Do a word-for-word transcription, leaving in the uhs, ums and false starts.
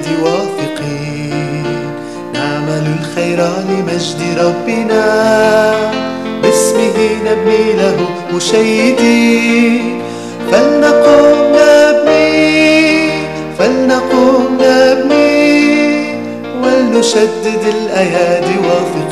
الأيادي واثقين، نعمل الخير لمجد ربنا، باسمه نبني له مشيدين. فلنقم نبني فلنقم نبني ولنشدد الأيادي واثقين.